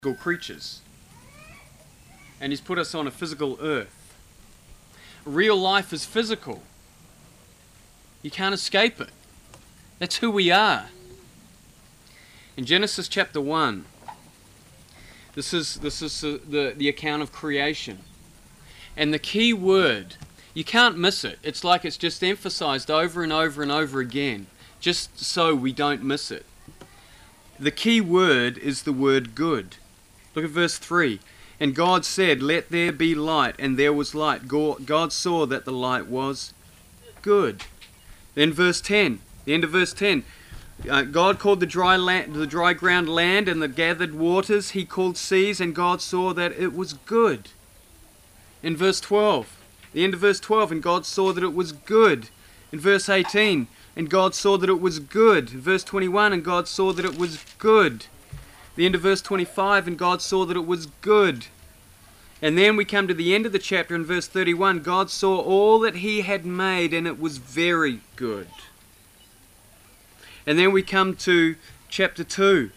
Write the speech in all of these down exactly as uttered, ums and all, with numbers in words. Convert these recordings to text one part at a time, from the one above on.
creatures, and he's put us on a physical earth. Real life is physical. You can't escape it. That's who we are. In Genesis chapter one, this is this is uh, the the account of creation, and the key word, you can't miss it. It's like it's just emphasized over and over and over again, just so we don't miss it. The key word is the word good. Look at verse three. And God said, "Let there be light," and there was light. God saw that the light was good. Then verse ten, the end of verse ten. Uh, God called the dry land, the dry ground land, and the gathered waters He called seas, and God saw that it was good. In verse twelve, the end of verse twelve, and God saw that it was good. In verse eighteen, and God saw that it was good. In verse twenty-one, and God saw that it was good. The end of verse twenty-five, and God saw that it was good. And then we come to the end of the chapter in verse thirty-one. God saw all that He had made, and it was very good. And then we come to chapter two.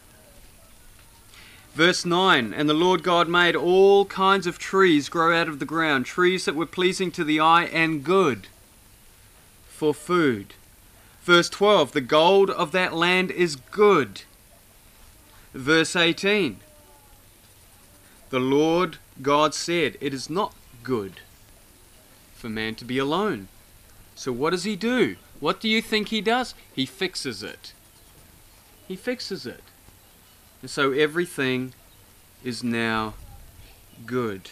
Verse nine, and the Lord God made all kinds of trees grow out of the ground, trees that were pleasing to the eye and good for food. Verse twelve, the gold of that land is good. Verse eighteen, the Lord God said, "It is not good for man to be alone." So what does He do? What do you think He does? He fixes it. He fixes it. And so everything is now good.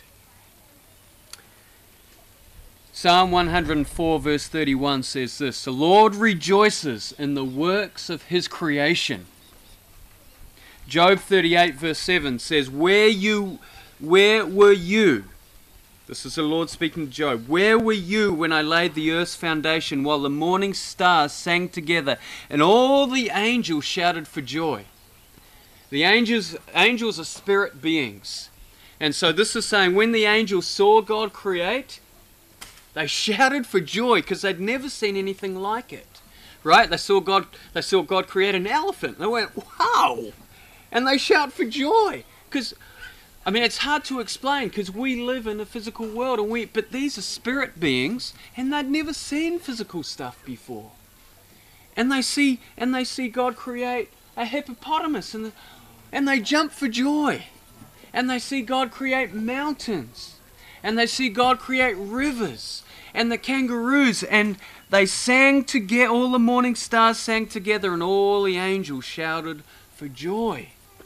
Psalm one hundred four verse thirty-one says this, "The Lord rejoices in the works of His creation." Job thirty-eight verse seven says, Where you, where were you? This is the Lord speaking to Job. Where were you when I laid the earth's foundation, while the morning stars sang together, and all the angels shouted for joy? The angels, angels are spirit beings. And so this is saying, when the angels saw God create, they shouted for joy because they'd never seen anything like it. Right? They saw God, they saw God create an elephant. They went, wow! And they shout for joy. Because, I mean, it's hard to explain because we live in a physical world, and we, but these are spirit beings, and they'd never seen physical stuff before. And they see, and they see God create a hippopotamus, and, the, and they jump for joy. And they see God create mountains, and they see God create rivers, and the kangaroos, and they sang together, all the morning stars sang together, and all the angels shouted for joy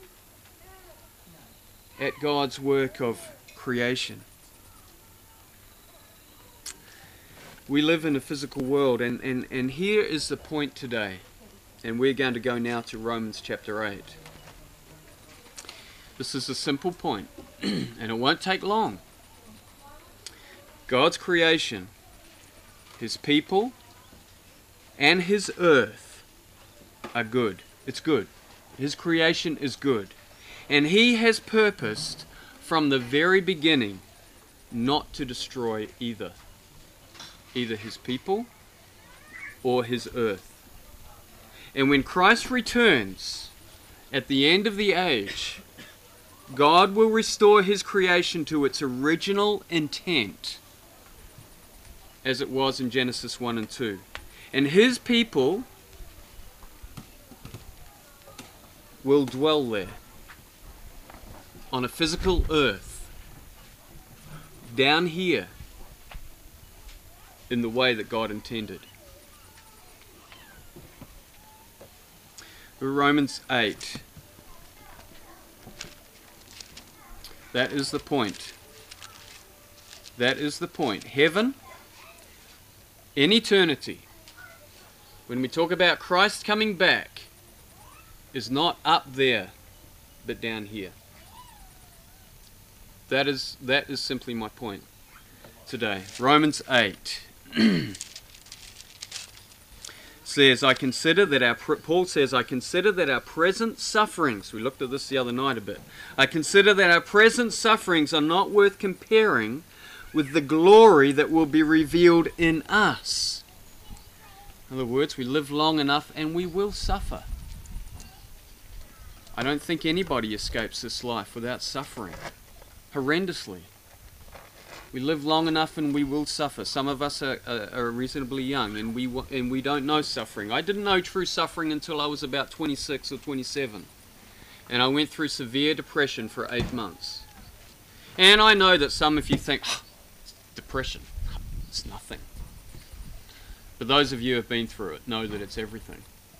at God's work of creation. We live in a physical world, and, and, and here is the point today, and we're going to go now to Romans chapter eight. This is a simple point, and it won't take long. God's creation, His people, and His earth are good. It's good. His creation is good. And He has purposed from the very beginning not to destroy either. Either His people or His earth. And when Christ returns at the end of the age, God will restore His creation to its original intent, as it was in Genesis one and two. And His people will dwell there on a physical earth, down here, in the way that God intended. Romans eight. That is the point. That is the point. Heaven, in eternity, when we talk about Christ coming back, is not up there, but down here. That is that is simply my point today. Romans eight says, I consider that our, Paul says, I consider that our present sufferings, we looked at this the other night a bit, I consider that our present sufferings are not worth comparing with the glory that will be revealed in us. In other words, we live long enough and we will suffer. I don't think anybody escapes this life without suffering, horrendously. We live long enough and we will suffer. Some of us are, are, are reasonably young and we and we don't know suffering. I didn't know true suffering until I was about twenty-six or twenty-seven. And I went through severe depression for eight months. And I know that some of you think, oh, it's depression, it's nothing. But those of you who have been through it know that it's everything.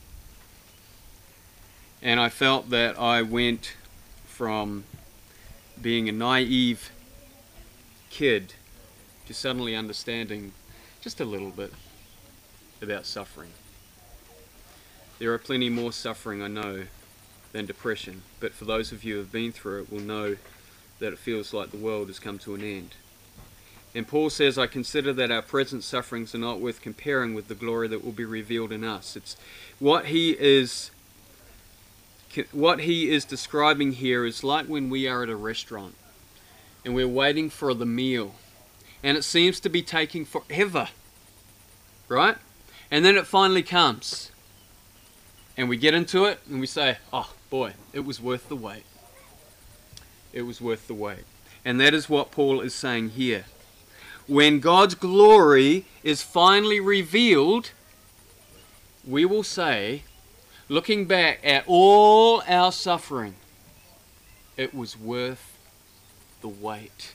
And I felt that I went from being a naive kid to suddenly understanding just a little bit about suffering. There are plenty more suffering, I know, than depression, but for those of you who have been through it will know that it feels like the world has come to an end. And Paul says, I consider that our present sufferings are not worth comparing with the glory that will be revealed in us. It's what he is what he is describing here is like when we are at a restaurant and we're waiting for the meal and it seems to be taking forever, right? And then it finally comes and we get into it and we say, oh boy, it was worth the wait. It was worth the wait. And that is what Paul is saying here. When God's glory is finally revealed, we will say, looking back at all our suffering, it was worth the wait.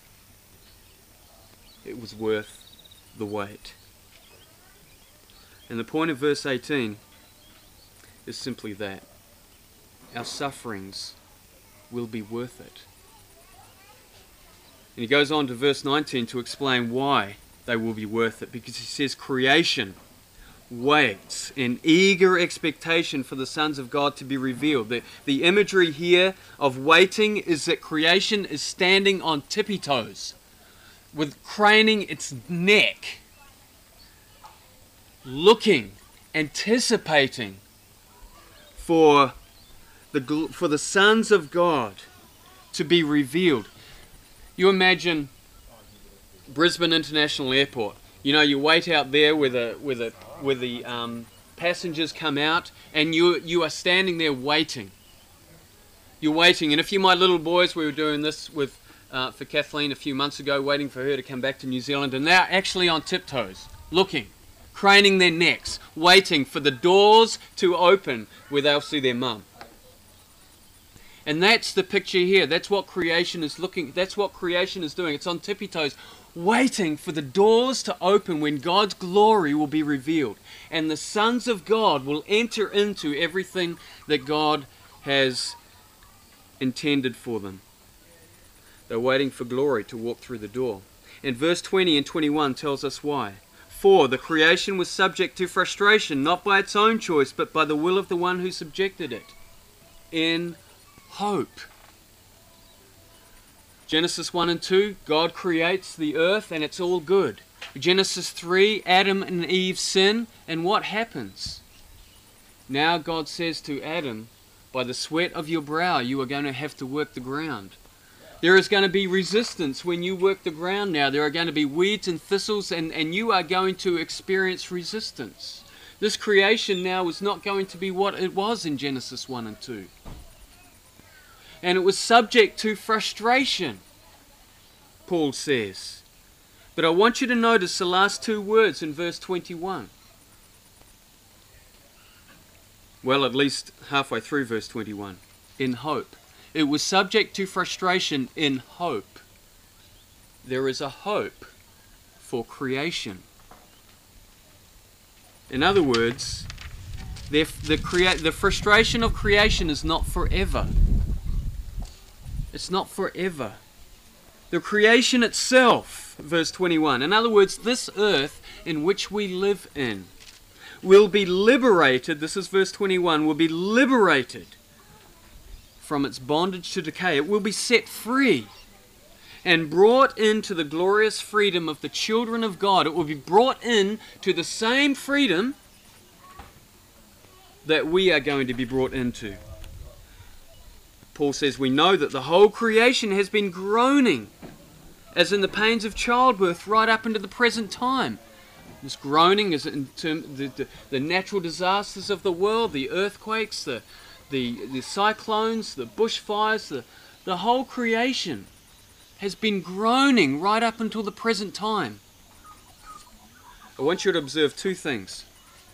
It was worth the wait. And the point of verse eighteen is simply that. Our sufferings will be worth it. And he goes on to verse nineteen to explain why they will be worth it, because he says creation waits in eager expectation for the sons of God to be revealed. The, the imagery here of waiting is that creation is standing on tippy toes, with craning its neck, looking, anticipating for the, for the sons of God to be revealed. You imagine Brisbane International Airport. You know, you wait out there with a with a with the um, passengers come out, and you you are standing there waiting. You're waiting, and a few of my little boys, we were doing this with uh, for Kathleen a few months ago, waiting for her to come back to New Zealand, and they're actually on tiptoes, looking, craning their necks, waiting for the doors to open where they'll see their mum. And that's the picture here. That's what creation is looking. That's what creation is doing. It's on tippy toes, waiting for the doors to open when God's glory will be revealed. And the sons of God will enter into everything that God has intended for them. They're waiting for glory to walk through the door. And verse twenty and twenty-one tells us why. For the creation was subject to frustration, not by its own choice, but by the will of the one who subjected it, in hope. Genesis one and two, God creates the earth and it's all good. Genesis three, Adam and Eve sin, and what happens? Now God says to Adam, by the sweat of your brow you are going to have to work the ground. There is going to be resistance when you work the ground now. There are going to be weeds and thistles, and, and you are going to experience resistance. This creation now is not going to be what it was in Genesis one and two. And it was subject to frustration, Paul says. But I want you to notice the last two words in verse twenty-one. Well, at least halfway through verse twenty-one. In hope. It was subject to frustration in hope. There is a hope for creation. In other words, the, the, crea- the frustration of creation is not forever. It's not forever. The creation itself, verse twenty-one. In other words, this earth in which we live in will be liberated, this is verse twenty-one, will be liberated from its bondage to decay. It will be set free and brought into the glorious freedom of the children of God. It will be brought in to the same freedom that we are going to be brought into. Paul says, we know that the whole creation has been groaning, as in the pains of childbirth, right up into the present time. This groaning is in terms the, the, the natural disasters of the world, the earthquakes, the, the, the cyclones, the bushfires, the, the whole creation has been groaning right up until the present time. I want you to observe two things.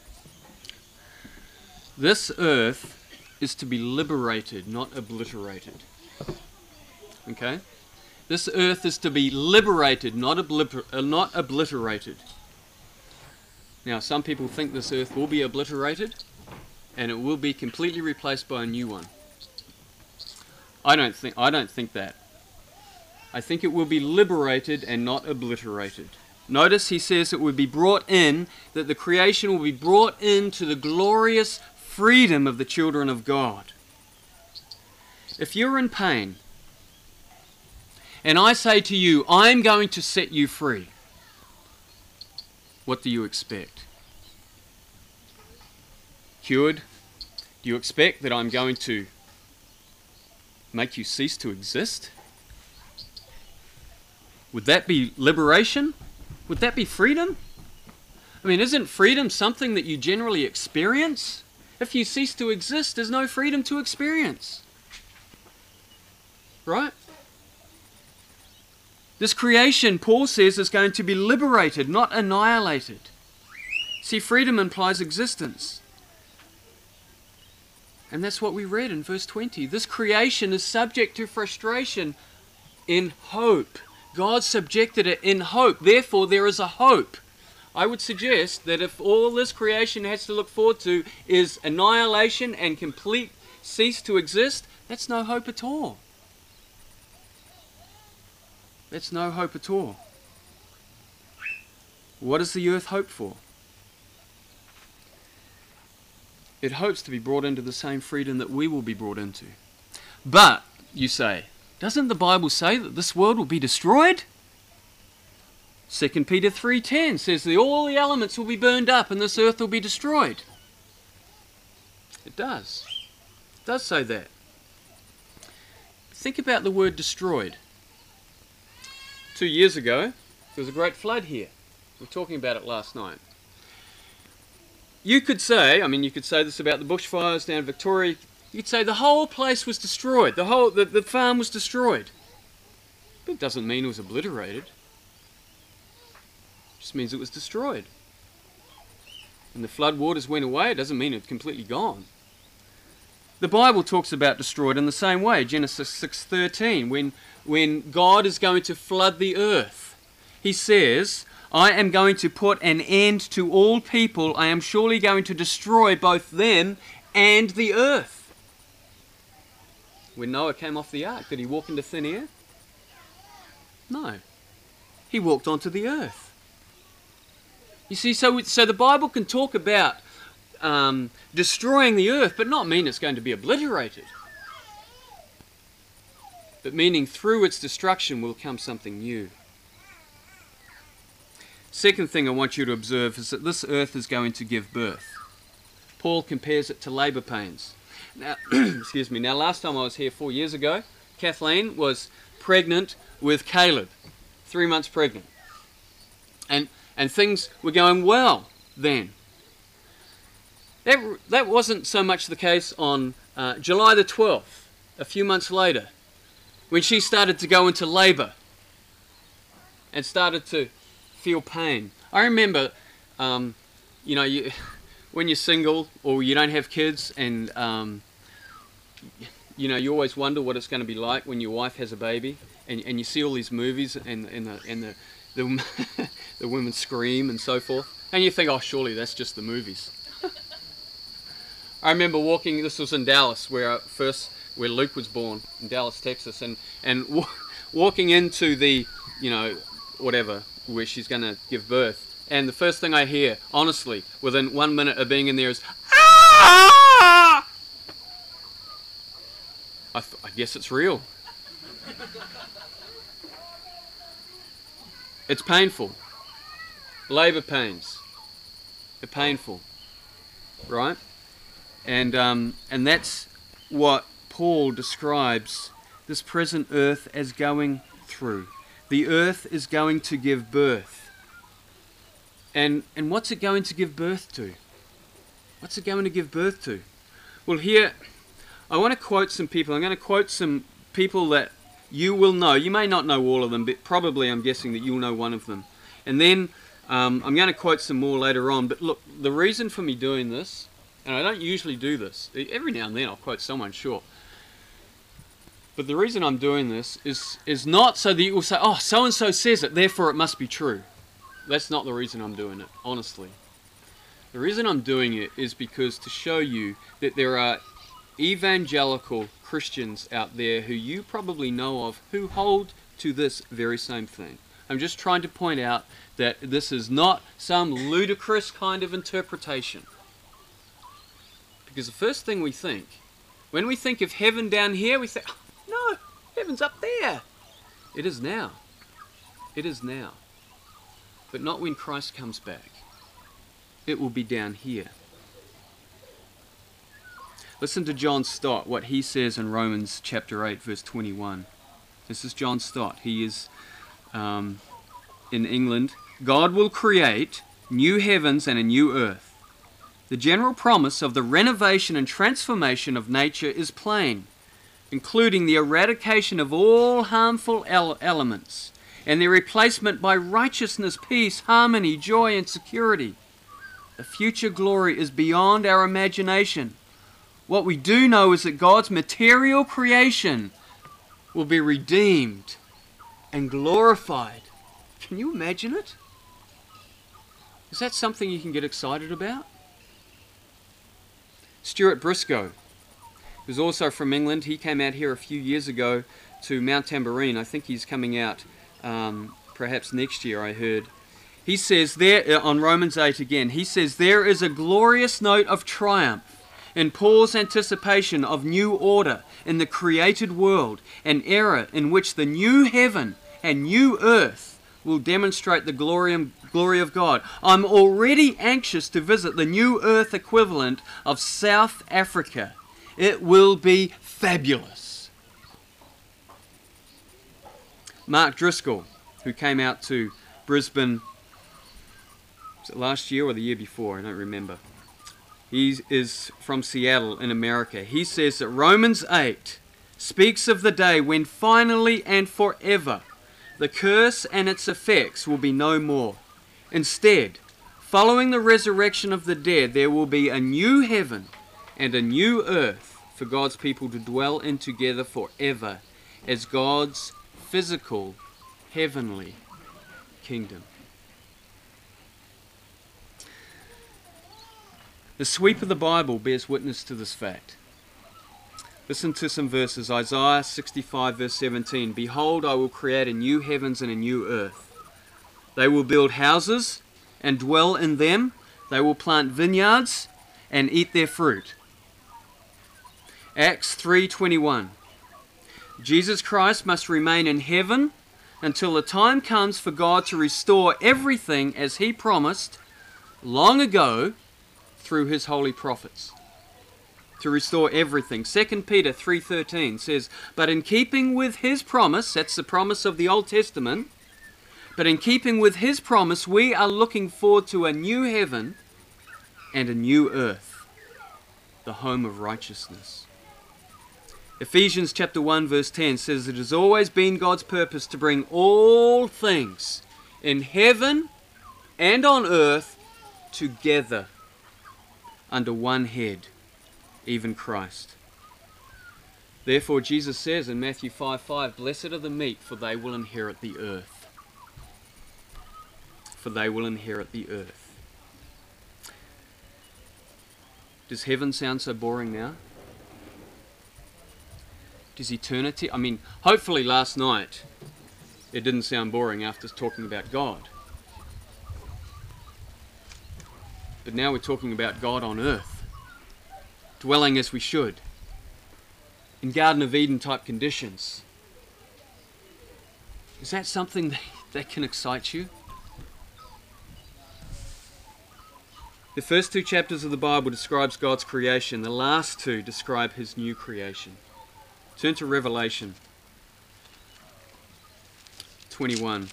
This earth is to be liberated, not obliterated. Okay? This earth is to be liberated, not, obliter- uh, not obliterated. Now, some people think this earth will be obliterated and it will be completely replaced by a new one. I don't think, I don't think that. I think it will be liberated and not obliterated. Notice he says it will be brought in, that the creation will be brought into the glorious freedom of the children of God. If you're in pain, and I say to you, I'm going to set you free, what do you expect? Cured? Do you expect that I'm going to make you cease to exist? Would that be liberation? Would that be freedom? I mean, isn't freedom something that you generally experience? If you cease to exist, there's no freedom to experience. Right? This creation, Paul says, is going to be liberated, not annihilated. See, freedom implies existence. And that's what we read in verse twenty. This creation is subject to frustration in hope. God subjected it in hope. Therefore, there is a hope. I would suggest that if all this creation has to look forward to is annihilation and complete cease to exist, that's no hope at all. That's no hope at all. What does the earth hope for? It hopes to be brought into the same freedom that we will be brought into. But, you say, doesn't the Bible say that this world will be destroyed? Second Peter three ten says that all the elements will be burned up and this earth will be destroyed. It does. It does say that. Think about the word destroyed. Two years ago, there was a great flood here. We were talking about it last night. You could say, I mean, you could say this about the bushfires down in Victoria. You'd say the whole place was destroyed. The whole, the, the farm was destroyed. But it doesn't mean it was obliterated. It just means it was destroyed. And the flood waters went away. It doesn't mean it's completely gone. The Bible talks about destroyed in the same way. Genesis six thirteen, when, when God is going to flood the earth, he says, I am going to put an end to all people. I am surely going to destroy both them and the earth. When Noah came off the ark, did he walk into thin air? No. He walked onto the earth. You see, so, so the Bible can talk about um, destroying the earth, but not mean it's going to be obliterated. But meaning through its destruction will come something new. Second thing I want you to observe is that this earth is going to give birth. Paul compares it to labour pains. Now, excuse me. Now, last time I was here four years ago, Kathleen was pregnant with Caleb, three months pregnant, and and things were going well then. That that wasn't so much the case on uh, July the twelfth, a few months later, when she started to go into labour and started to feel pain. I remember, um, you know, you, when you're single or you don't have kids, and um, you know, you always wonder what it's going to be like when your wife has a baby, and, and you see all these movies and and the and the the, the women scream and so forth, and you think, oh, surely that's just the movies. I remember walking. This was in Dallas, where I first where Luke was born, in Dallas, Texas, and and wa- walking into the, you know, whatever, where she's going to give birth. And the first thing I hear, honestly, within one minute of being in there is, ah! I, th- I guess it's real. It's painful. Labour pains. They're painful. Right? And um, and that's what Paul describes this present earth as going through. The earth is going to give birth. And and what's it going to give birth to? What's it going to give birth to? Well, here, I want to quote some people. I'm going to quote some people that you will know. You may not know all of them, but probably I'm guessing that you'll know one of them. And then um, I'm going to quote some more later on. But look, the reason for me doing this, and I don't usually do this, every now and then I'll quote someone, sure. But the reason I'm doing this is, is not so that you will say, oh, so-and-so says it, therefore it must be true. That's not the reason I'm doing it, honestly. The reason I'm doing it is because to show you that there are evangelical Christians out there who you probably know of who hold to this very same thing. I'm just trying to point out that this is not some ludicrous kind of interpretation. Because the first thing we think, when we think of heaven down here, we think, oh, no, heaven's up there. It is now. It is now. But not when Christ comes back. It will be down here. Listen to John Stott, what he says in Romans chapter eight, verse twenty-one. This is John Stott. He is um, in England. God will create new heavens and a new earth. The general promise of the renovation and transformation of nature is plain, including the eradication of all harmful ele- elements and their replacement by righteousness, peace, harmony, joy, and security. The future glory is beyond our imagination. What we do know is that God's material creation will be redeemed and glorified. Can you imagine it? Is that something you can get excited about? Stuart Briscoe, who's also from England, he came out here a few years ago to Mount Tamborine. I think he's coming out um, perhaps next year, I heard. He says there, on Romans eight again, he says, there is a glorious note of triumph in Paul's anticipation of new order in the created world, an era in which the new heaven and new earth will demonstrate the glory and glory of God. I'm already anxious to visit the new earth equivalent of South Africa. It will be fabulous. Mark Driscoll, who came out to Brisbane, was it last year or the year before? I don't remember. He is from Seattle in America. He says that Romans eight speaks of the day when finally and forever the curse and its effects will be no more. Instead, following the resurrection of the dead, there will be a new heaven and a new earth for God's people to dwell in together forever as God's physical, heavenly kingdom. The sweep of the Bible bears witness to this fact. Listen to some verses. Isaiah sixty-five verse seventeen. Behold, I will create a new heavens and a new earth. They will build houses and dwell in them. They will plant vineyards and eat their fruit. Acts three twenty-one. Jesus Christ must remain in heaven until the time comes for God to restore everything as He promised long ago through His holy prophets. To restore everything. Second Peter three thirteen says, but in keeping with His promise, that's the promise of the Old Testament, but in keeping with His promise, we are looking forward to a new heaven and a new earth, the home of righteousness. Ephesians chapter one verse ten says, it has always been God's purpose to bring all things in heaven and on earth together under one head, even Christ. Therefore Jesus says in Matthew five five, blessed are the meek, for they will inherit the earth. For they will inherit the earth. Does heaven sound so boring now? Does eternity? I mean, hopefully last night it didn't sound boring after talking about God. But now we're talking about God on earth, dwelling as we should, in Garden of Eden type conditions. Is that something that, that can excite you? The first two chapters of the Bible describes God's creation. The last two describe His new creation. Turn to Revelation twenty-one.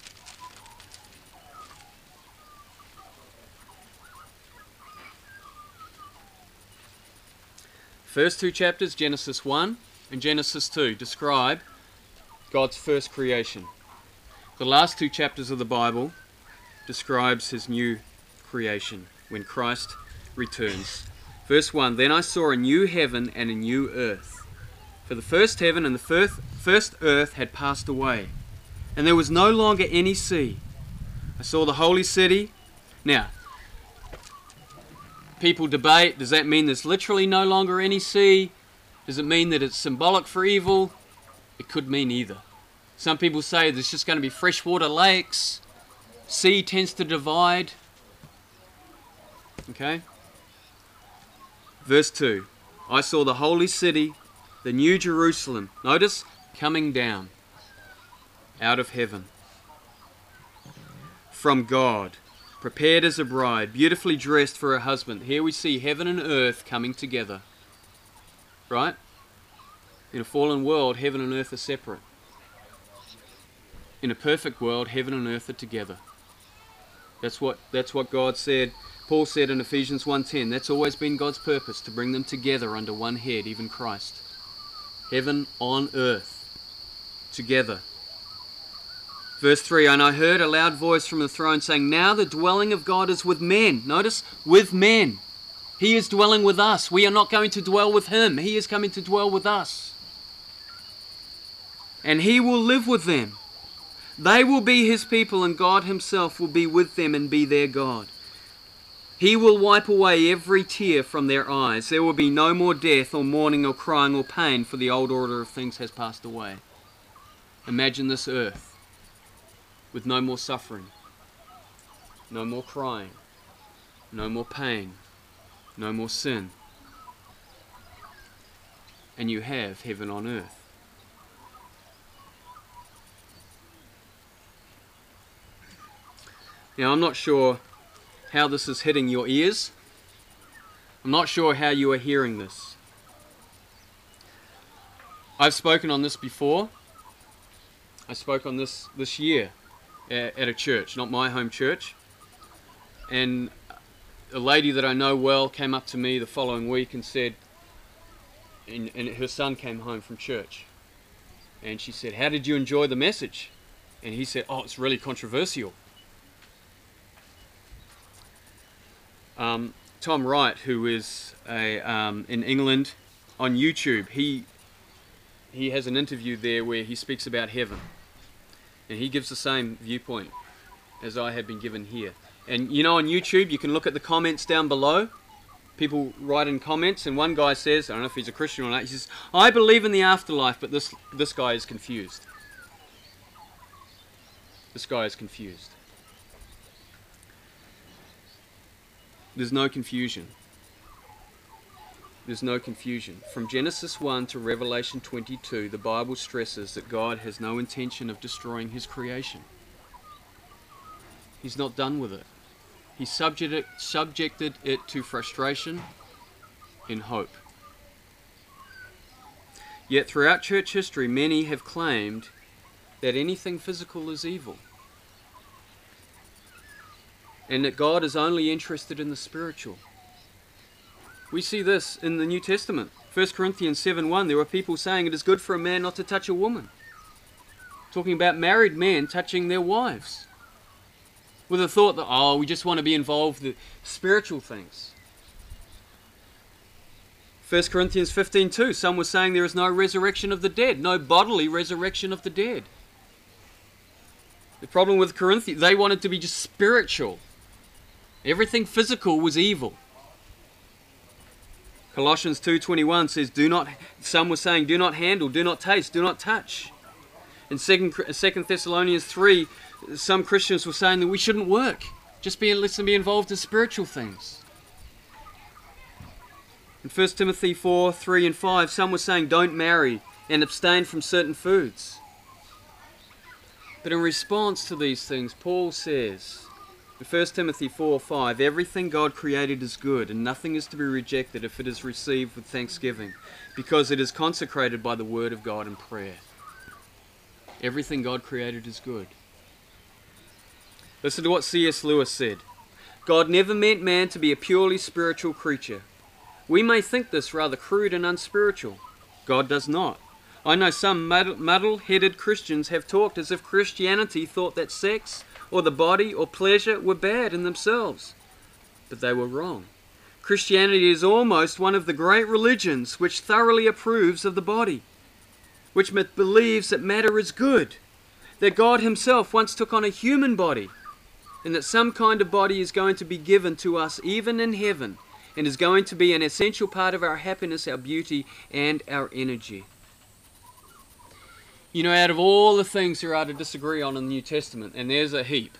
first two chapters, Genesis one and Genesis two, describe God's first creation. The last two chapters of the Bible describes his new creation when Christ returns. Verse one, then I saw a new heaven and a new earth. For the first heaven and the first, first earth had passed away, and there was no longer any sea. I saw the holy city. Now, people debate, does that mean there's literally no longer any sea? Does it mean that it's symbolic for evil? It could mean either. Some people say there's just going to be freshwater lakes. Sea tends to divide. Okay? Verse two. I saw the holy city, the new Jerusalem. Notice, coming down out of heaven from God, prepared as a bride, beautifully dressed for her husband. Here we see heaven and earth coming together. Right? In a fallen world, heaven and earth are separate. In a perfect world, heaven and earth are together. That's what, that's what God said. Paul said in Ephesians one ten, that's always been God's purpose, to bring them together under one head, even Christ. Heaven on earth, together. Verse three, and I heard a loud voice from the throne saying, now the dwelling of God is with men. Notice, with men. He is dwelling with us. We are not going to dwell with him. He is coming to dwell with us. And he will live with them. They will be his people, and God himself will be with them and be their God. He will wipe away every tear from their eyes. There will be no more death or mourning or crying or pain, for the old order of things has passed away. Imagine this earth with no more suffering, no more crying, no more pain, no more sin. And you have heaven on earth. Now, I'm not sure how this is hitting your ears. I'm not sure how you are hearing this. I've spoken on this before. I spoke on this this year at, at a church, not my home church. And a lady that I know well came up to me the following week and said, and, and her son came home from church. And she said, how did you enjoy the message? And he said, oh, it's really controversial. Um, Tom Wright, who is a, um, in England on YouTube, he he has an interview there where he speaks about heaven, and he gives the same viewpoint as I have been given here. And you know, on YouTube you can look at the comments down below. People write in comments, and one guy says, I don't know if he's a Christian or not, he says, I believe in the afterlife, but this this guy is confused. This guy is confused. There's no confusion. There's no confusion. From Genesis one to Revelation twenty-two, the Bible stresses that God has no intention of destroying his creation. He's not done with it. He subjected, subjected it to frustration in hope. Yet throughout church history, many have claimed that anything physical is evil, and that God is only interested in the spiritual. We see this in the New Testament. First Corinthians seven one, there were people saying it is good for a man not to touch a woman. Talking about married men touching their wives, with the thought that, oh, we just want to be involved with spiritual things. First Corinthians fifteen two, some were saying there is no resurrection of the dead, no bodily resurrection of the dead. The problem with Corinthians, they wanted to be just spiritual. Everything physical was evil. Colossians two twenty-one says, do not, some were saying, do not handle, do not taste, do not touch. In Second Thessalonians three, some Christians were saying that we shouldn't work, just be, let's be involved in spiritual things. In First Timothy four three and five, some were saying don't marry and abstain from certain foods. But in response to these things, Paul says in First Timothy four five, everything God created is good, and nothing is to be rejected if it is received with thanksgiving, because it is consecrated by the word of God and prayer. Everything God created is good. Listen to what C S Lewis said. God never meant man to be a purely spiritual creature. We may think this rather crude and unspiritual. God does not. I know some muddle-headed Christians have talked as if Christianity thought that sex or the body or pleasure were bad in themselves. But they were wrong. Christianity is almost one of the great religions which thoroughly approves of the body, which believes that matter is good, that God himself once took on a human body, and that some kind of body is going to be given to us even in heaven, and is going to be an essential part of our happiness, our beauty, and our energy. You know, out of all the things there are to disagree on in the New Testament, and there's a heap,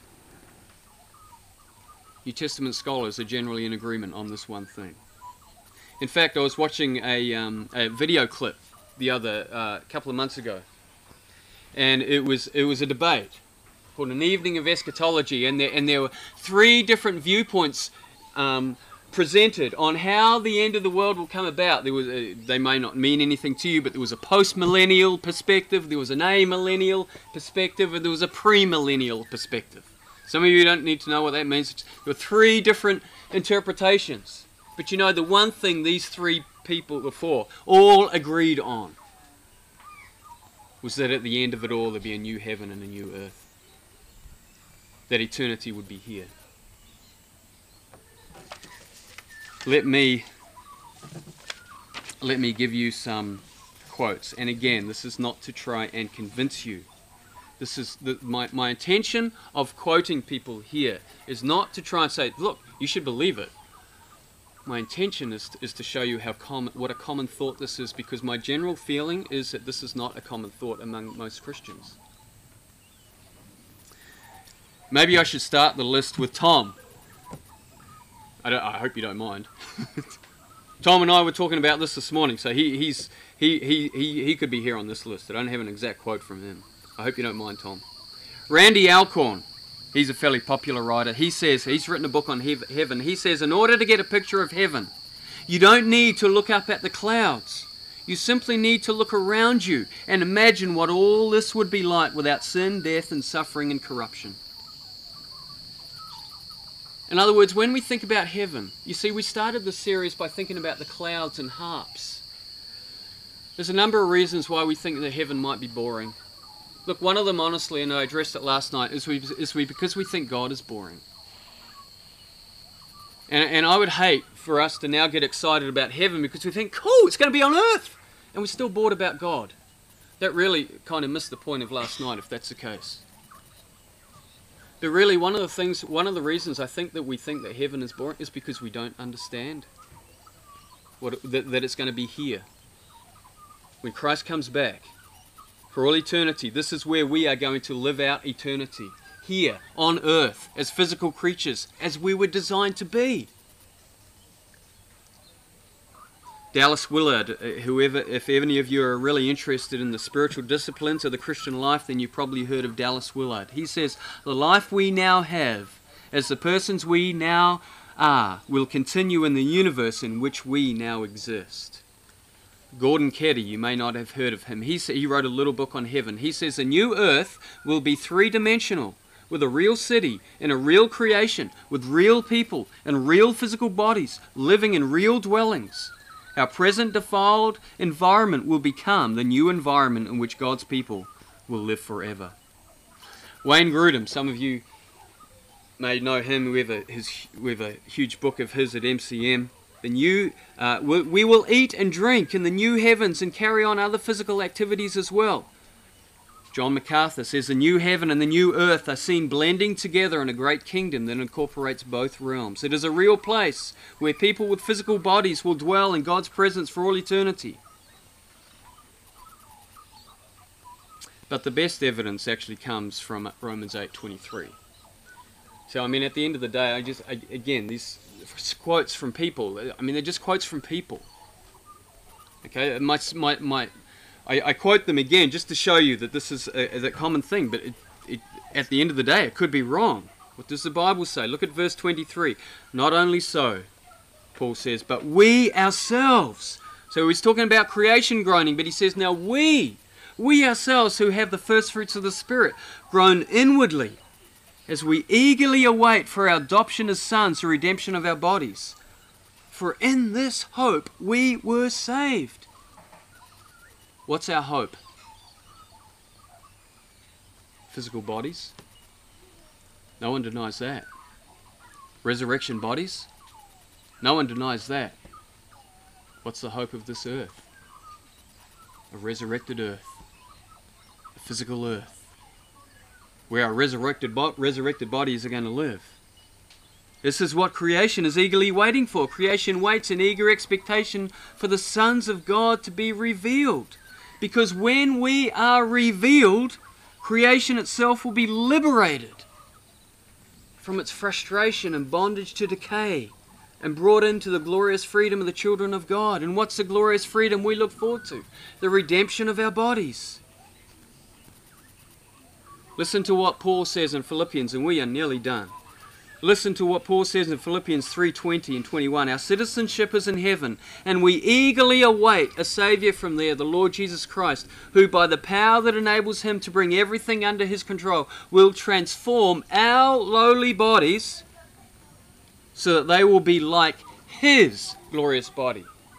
New Testament scholars are generally in agreement on this one thing. In fact, I was watching a, um, a video clip the other uh, couple of months ago, and it was it was a debate called An Evening of Eschatology, and there and there were three different viewpoints um, presented on how the end of the world will come about. There was a, they may not mean anything to you, but there was a post-millennial perspective, there was an amillennial perspective, and there was a premillennial perspective. Some of you don't need to know what that means. There were three different interpretations. But you know, the one thing these three people before all agreed on was that at the end of it all there'd be a new heaven and a new earth. That eternity would be here. Let me let me give you some quotes. And again, this is not to try and convince you. This is the, my, my intention of quoting people here is not to try and say, look, you should believe it. My intention is to, is to show you how common, what a common thought this is, because my general feeling is that this is not a common thought among most Christians. Maybe I should start the list with Tom. I, don't, I hope you don't mind. Tom and I were talking about this this morning, so he, he's, he, he, he, he could be here on this list. I don't have an exact quote from him. I hope you don't mind, Tom. Randy Alcorn, he's a fairly popular writer. He says, he's written a book on hev heaven. He says, in order to get a picture of heaven, you don't need to look up at the clouds. You simply need to look around you and imagine what all this would be like without sin, death, and suffering and corruption. In other words, when we think about heaven, you see, we started this series by thinking about the clouds and harps. There's a number of reasons why we think that heaven might be boring. Look, one of them, honestly, and I addressed it last night, is we, is we because we think God is boring. And, and I would hate for us to now get excited about heaven because we think, cool, it's going to be on earth. And we're still bored about God. That really kind of missed the point of last night, if that's the case. But really, one of the things, one of the reasons I think that we think that heaven is boring is because we don't understand what, that, that it's going to be here. When Christ comes back, for all eternity, this is where we are going to live out eternity. Here, on earth, as physical creatures, as we were designed to be. Dallas Willard, whoever, if any of you are really interested in the spiritual disciplines of the Christian life, then you've probably heard of Dallas Willard. He says, the life we now have, as the persons we now are, will continue in the universe in which we now exist. Gordon Keddy, you may not have heard of him. He, he wrote a little book on heaven. He says, a new earth will be three-dimensional, with a real city and a real creation, with real people and real physical bodies, living in real dwellings. Our present defiled environment will become the new environment in which God's people will live forever. Wayne Grudem, some of you may know him. We have a, his, we have a huge book of his at M C M. The new, uh, we will eat and drink in the new heavens and carry on other physical activities as well. John MacArthur says the new heaven and the new earth are seen blending together in a great kingdom that incorporates both realms. It is a real place where people with physical bodies will dwell in God's presence for all eternity. But the best evidence actually comes from Romans eight twenty-three. So, I mean, at the end of the day, I just, I, again, these quotes from people, I mean, they're just quotes from people. Okay, my, my, my, I, I quote them again just to show you that this is a, a common thing, but it, it, at the end of the day, it could be wrong. What does the Bible say? Look at verse twenty-three. Not only so, Paul says, but we ourselves. So he's talking about creation groaning, but he says, now we, we ourselves who have the first fruits of the Spirit, groan inwardly, as we eagerly await for our adoption as sons, the redemption of our bodies. For in this hope we were saved. What's our hope? Physical bodies? No one denies that. Resurrection bodies? No one denies that. What's the hope of this earth? A resurrected earth. A physical earth. Where our resurrected, bo- resurrected bodies are going to live. This is what creation is eagerly waiting for. Creation waits in eager expectation for the sons of God to be revealed. Because when we are revealed, creation itself will be liberated from its frustration and bondage to decay and brought into the glorious freedom of the children of God. And what's the glorious freedom we look forward to? The redemption of our bodies. Listen to what Paul says in Philippians, and we are nearly done. Listen to what Paul says in Philippians three twenty and twenty-one. Our citizenship is in heaven, and we eagerly await a Saviour from there, the Lord Jesus Christ, who by the power that enables him to bring everything under his control will transform our lowly bodies so that they will be like his glorious body.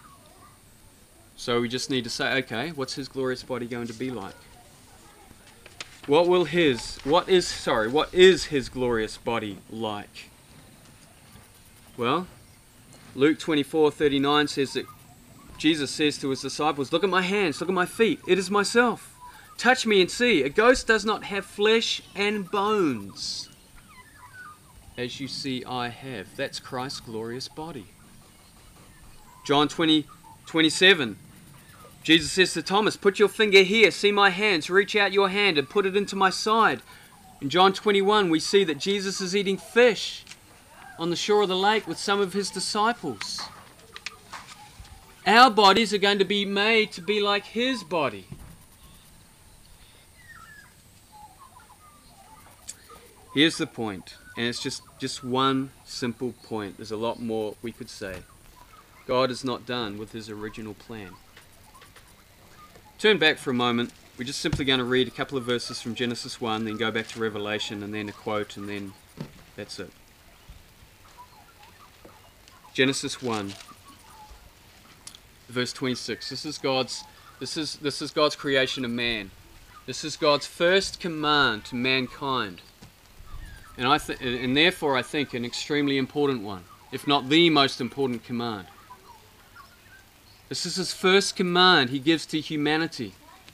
So we just need to say, okay, what's his glorious body going to be like? What will his, what is, sorry, what is his glorious body like? Well, Luke twenty-four thirty-nine says that Jesus says to his disciples, look at my hands, look at my feet, it is myself. Touch me and see. A ghost does not have flesh and bones, as you see I have. That's Christ's glorious body. John twenty twenty-seven. Jesus says to Thomas, put your finger here, see my hands, reach out your hand and put it into my side. In John twenty-one, we see that Jesus is eating fish on the shore of the lake with some of his disciples. Our bodies are going to be made to be like his body. Here's the point, and it's just, just one simple point. There's a lot more we could say. God is not done with his original plan. Turn back for a moment. We're just simply going to read a couple of verses from Genesis one, then go back to Revelation, and then a quote, and then that's it. Genesis one, verse twenty-six. This is God's. This is this is God's creation of man. This is God's first command to mankind, and I th- and therefore I think an extremely important one, if not the most important command. This is his first command he gives to humanity.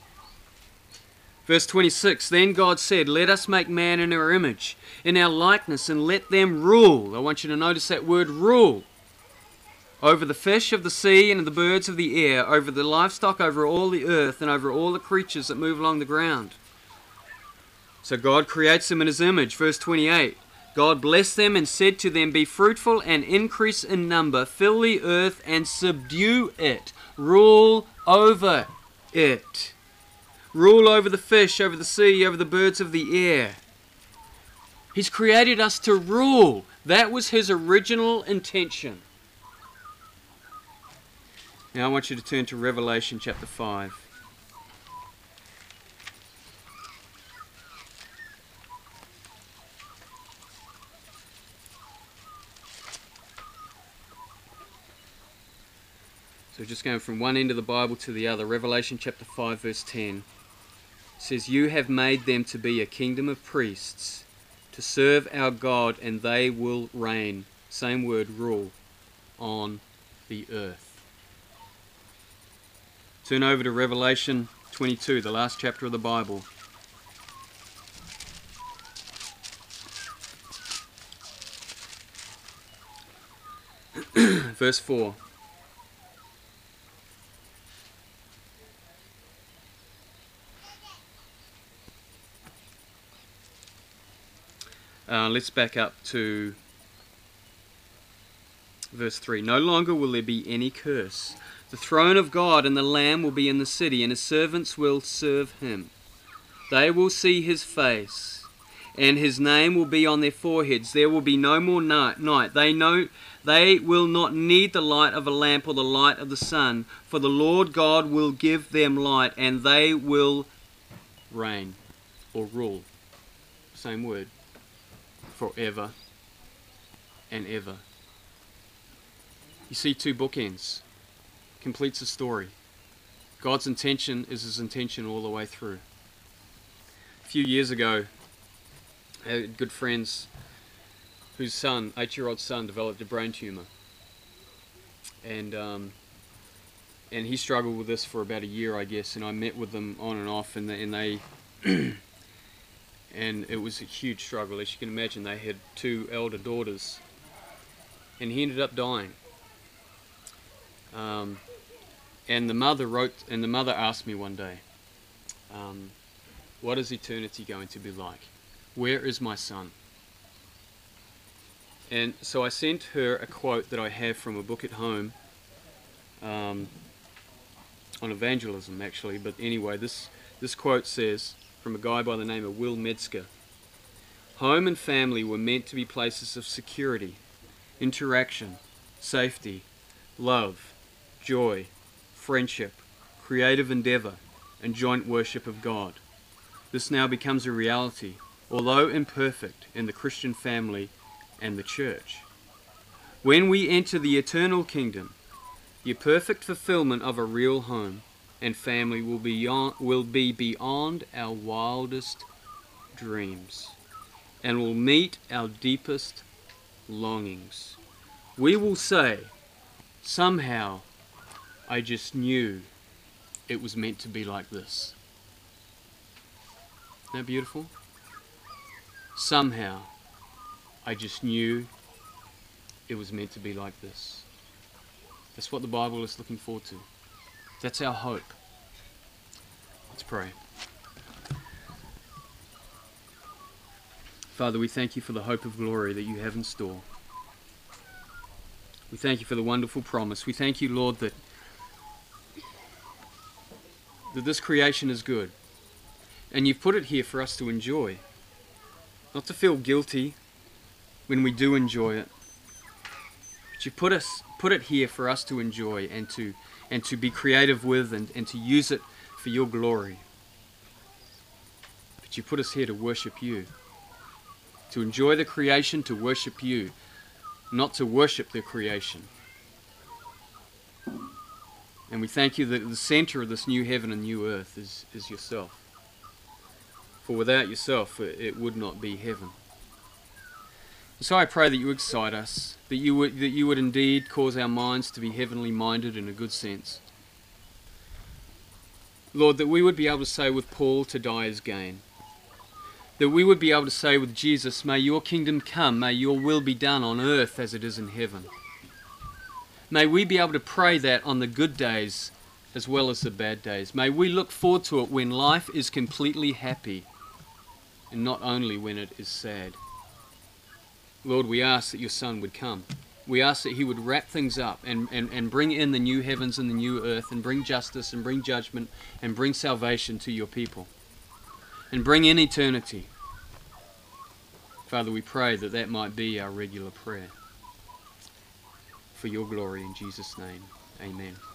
Verse twenty-six, then God said, let us make man in our image, in our likeness, and let them rule. I want you to notice that word rule. Over the fish of the sea and the birds of the air, over the livestock, over all the earth, and over all the creatures that move along the ground. So God creates them in his image. Verse twenty-eight, God blessed them and said to them, be fruitful and increase in number, fill the earth and subdue it, rule over it. Rule over the fish, over the sea, over the birds of the air. He's created us to rule. That was his original intention. Now I want you to turn to Revelation chapter five. So just going from one end of the Bible to the other, Revelation chapter five verse ten says, you have made them to be a kingdom of priests, to serve our God, and they will reign, same word, rule, on the earth. Turn over to Revelation twenty-two, the last chapter of the Bible. Verse four. Uh, let's back up to verse three. No longer will there be any curse. The throne of God and the Lamb will be in the city, and his servants will serve him. They will see his face, and his name will be on their foreheads. There will be no more night. night. They know they will not need the light of a lamp or the light of the sun, for the Lord God will give them light, and they will reign or rule. Same word. Forever and ever. You see two bookends. Completes a story. God's intention is his intention all the way through. A few years ago, I had good friends whose son, eight-year-old son, developed a brain tumor. And um, and he struggled with this for about a year, I guess, and I met with them on and off, and they, and they and it was a huge struggle. As you can imagine, they had two elder daughters, and he ended up dying. Um, and the mother wrote, and the mother asked me one day, um, what is eternity going to be like? Where is my son? And so I sent her a quote that I have from a book at home, um, on evangelism actually, but anyway, this, this quote says, from a guy by the name of Will Metzger, home and family were meant to be places of security, interaction, safety, love, joy, friendship, creative endeavor, and joint worship of God. This now becomes a reality, although imperfect, in the Christian family and the church. When we enter the eternal kingdom, the perfect fulfillment of a real home and family will be beyond, will be beyond our wildest dreams and will meet our deepest longings. We will say, somehow, I just knew it was meant to be like this. Isn't that beautiful? Somehow, I just knew it was meant to be like this. That's what the Bible is looking forward to. That's our hope. Let's pray. Father, we thank you for the hope of glory that you have in store. We thank you for the wonderful promise. We thank you, Lord, that, that this creation is good. And you've put it here for us to enjoy. Not to feel guilty when we do enjoy it. But you put us put it here for us to enjoy and to and to be creative with and, and to use it for your glory. But you put us here to worship you. To enjoy the creation, to worship you. Not to worship the creation. And we thank you that the center of this new heaven and new earth is, is yourself. For without yourself, it would not be heaven. So I pray that you excite us, that you would that you would indeed cause our minds to be heavenly minded in a good sense. Lord, that we would be able to say with Paul, to die is gain. That we would be able to say with Jesus, may your kingdom come, may your will be done on earth as it is in heaven. May we be able to pray that on the good days as well as the bad days. May we look forward to it when life is completely happy and not only when it is sad. Lord, we ask that your Son would come. We ask that he would wrap things up and, and, and bring in the new heavens and the new earth and bring justice and bring judgment and bring salvation to your people and bring in eternity. Father, we pray that that might be our regular prayer. For your glory in Jesus' name, amen.